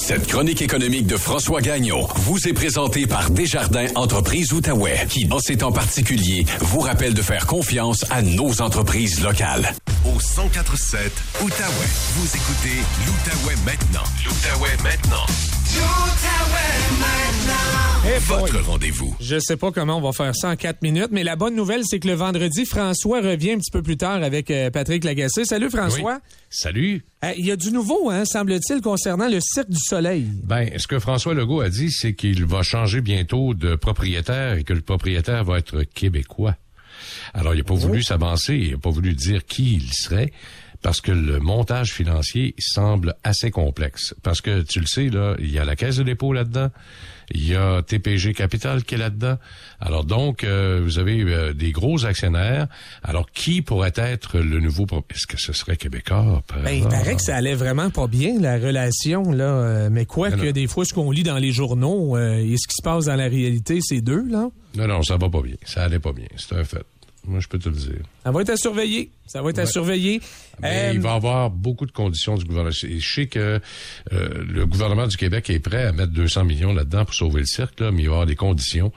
Cette chronique économique de François Gagnon vous est présentée par Desjardins Entreprises Outaouais, qui, en ces temps particuliers, vous rappelle de faire confiance à nos entreprises locales. Au 104.7 Outaouais, vous écoutez l'Outaouais maintenant. L'Outaouais maintenant. L'Outaouais maintenant. Hey Votre rendez-vous. Je sais pas comment on va faire ça en 4 minutes, mais la bonne nouvelle, c'est que le vendredi, François revient un petit peu plus tard avec Patrick Lagacé. Salut François. Oui. Salut. Il y a du nouveau, semble-t-il, concernant le Cirque du Soleil. Ben, ce que François Legault a dit, c'est qu'il va changer bientôt de propriétaire et que le propriétaire va être québécois. Alors, il n'a pas voulu s'avancer, il n'a pas voulu dire qui il serait, parce que le montage financier semble assez complexe. Parce que, tu le sais, là, il y a la Caisse de dépôt là-dedans, il y a TPG Capital qui est là-dedans. Alors donc, vous avez des gros actionnaires. Alors, qui pourrait être le nouveau propriétaire? Est-ce que ce serait Québécois? Il paraît que ça allait vraiment pas bien, la relation, là. Mais quoi que des fois, ce qu'on lit dans les journaux et ce qui se passe dans la réalité, c'est deux, là? Non, ça va pas bien. Ça allait pas bien. C'est un fait. Moi, je peux te le dire. Ça va être à surveiller. À surveiller. Mais il va y avoir beaucoup de conditions du gouvernement. Je sais que le gouvernement du Québec est prêt à mettre 200 millions là-dedans pour sauver le cirque, là, mais il va y avoir des conditions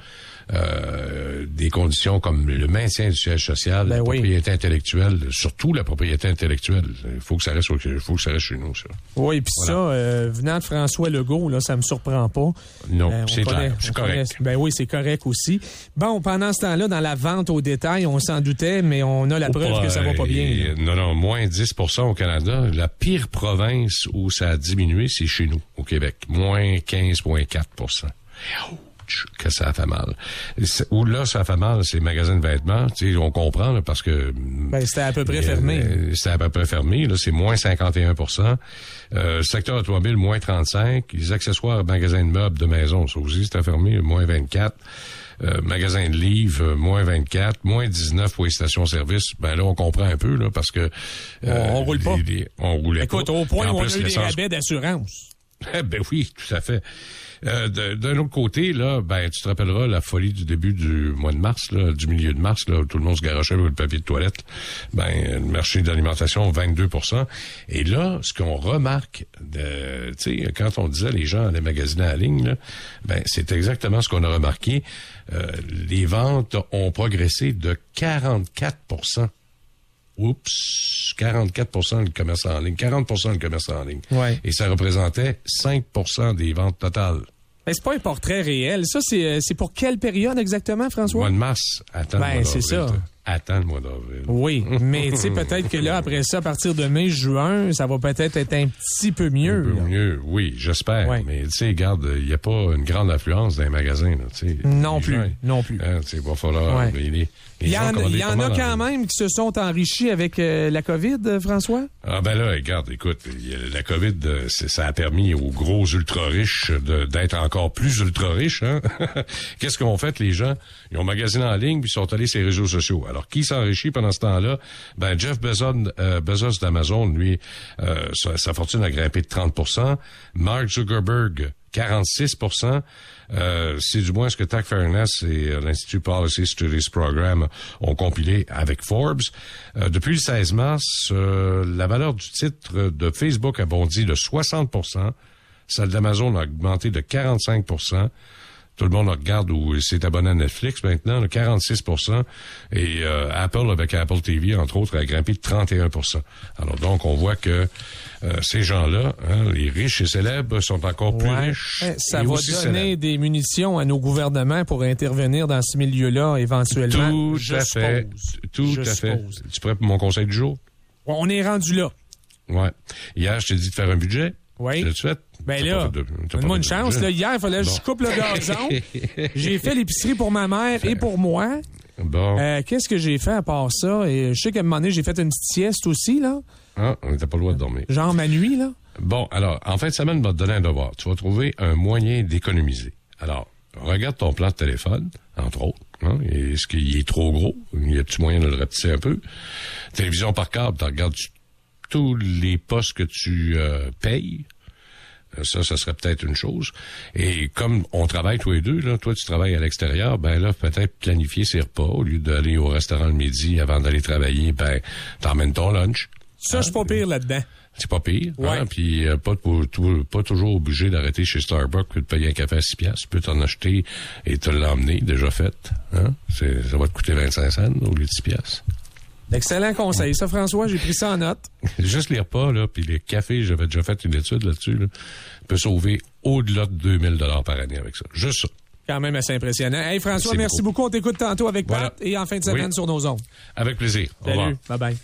comme le maintien du siège social, la propriété intellectuelle, surtout la propriété intellectuelle. Il faut que ça reste chez nous, ça. Oui, puis voilà. Ça, venant de François Legault, là, ça me surprend pas. Non, c'est clair, c'est correct. Oui, c'est correct aussi. Bon, pendant ce temps-là, dans la vente au détail, on s'en doutait, mais on a la preuve que ça va pas bien. Non, moins 10% au Canada. La pire province où ça a diminué, c'est chez nous, au Québec. Moins 15,4%. Que ça a fait mal. Où là, ça a fait mal, c'est les magasins de vêtements. Tu sais, on comprend, là, parce que... c'était à peu près fermé. C'était à peu près fermé. Là, c'est moins 51%. Secteur automobile, moins 35%. Les accessoires, magasins de meubles, de maison, ça aussi, c'était fermé, moins 24%. Magasin de livres, moins 24, moins 19 pour les stations-service. Ben là, on comprend un peu, là, parce que... on roule pas. On roulait pas. Écoute, au point où on a eu des rabais d'assurance. Ben oui, tout à fait. D'un autre côté, là, tu te rappelleras la folie du début du mois de mars, là, du milieu de mars, là, où tout le monde se garochait avec le papier de toilette. Le marché d'alimentation, 22%. Et là, ce qu'on remarque, tu sais, quand on disait les gens allaient magasiner en ligne, là, c'est exactement ce qu'on a remarqué. Les ventes ont progressé de 44%. Oups, 44% le commerce en ligne, 40% le commerce en ligne. Ouais. Et ça représentait 5% des ventes totales. Mais c'est pas un portrait réel. Ça, c'est pour quelle période exactement, François? Mois de mars. Attends le mois d'avril. C'est ça. Attends le mois d'avril. Oui, mais tu sais, peut-être que là, après ça, à partir de mai, juin, ça va peut-être être un petit peu mieux. Un peu mieux, oui, j'espère. Ouais. Mais tu sais, regarde, il n'y a pas une grande affluence dans les magasins. Là, non plus. Il va falloir... Il y en a quand même qui se sont enrichis avec la COVID, François? Ah ben là, écoute, la COVID, ça a permis aux gros ultra-riches d'être encore plus ultra-riches. Hein? Qu'est-ce qu'ont fait les gens? Ils ont magasiné en ligne puis ils sont allés sur les réseaux sociaux. Alors, qui s'enrichit pendant ce temps-là? Jeff Bezos d'Amazon, lui, sa fortune a grimpé de 30%. Mark Zuckerberg, 46%. C'est du moins ce que Tech Fairness et l'Institut Policy Studies Program ont compilé avec Forbes. Depuis le 16 mars, la valeur du titre de Facebook a bondi de 60%. Celle d'Amazon a augmenté de 45%. Tout le monde regarde ou s'est abonné à Netflix maintenant, 46%. Et Apple, avec Apple TV, entre autres, a grimpé de 31%. Alors donc, on voit que ces gens-là, les riches et célèbres, sont encore plus riches. Ça va donner des munitions à nos gouvernements pour intervenir dans ce milieu-là, éventuellement. Tout à fait. Tu es prêt pour mon conseil du jour? On est rendu là. Ouais. Hier, je t'ai dit de faire un budget. Oui. L'as-tu fait? Donne-moi une chance. Là, hier, il fallait que je coupe le gazon. J'ai fait l'épicerie pour ma mère et pour moi. Bon. Qu'est-ce que j'ai fait à part ça? Et je sais qu'à un moment donné, j'ai fait une petite sieste aussi, là. Ah, on n'était pas le droit de dormir. Genre ma nuit, là. Bon, alors, en fin de semaine, on va te donner un devoir. Tu vas trouver un moyen d'économiser. Alors, regarde ton plan de téléphone, entre autres. Est-ce qu'il est trop gros? Y a-t-il moyen de le rapetisser un peu? Télévision par câble, tu regardes tous les postes que tu payes. Ça serait peut-être une chose. Et comme on travaille tous les deux, là, toi tu travailles à l'extérieur, là, peut-être planifier ses repas au lieu d'aller au restaurant le midi avant d'aller travailler, t'emmènes ton lunch. Ça, je suis pas pire là-dedans. C'est pas pire. Ouais. Hein? Puis pas toujours obligé d'arrêter chez Starbucks et de payer un café à 6 piastres. Tu peux t'en acheter et te l'emmener, déjà fait. Hein? Ça va te coûter 25 cents au lieu de 6 piastres. Excellent conseil, ça, François. J'ai pris ça en note. Juste les repas, là, puis les cafés, j'avais déjà fait une étude là-dessus, là, peut sauver au-delà de 2000 $ par année avec ça. Juste ça. Quand même assez impressionnant. Hey, François, merci beaucoup. On t'écoute tantôt avec Pat et en fin de semaine sur nos ondes. Avec plaisir. Au revoir. Salut. Bye-bye.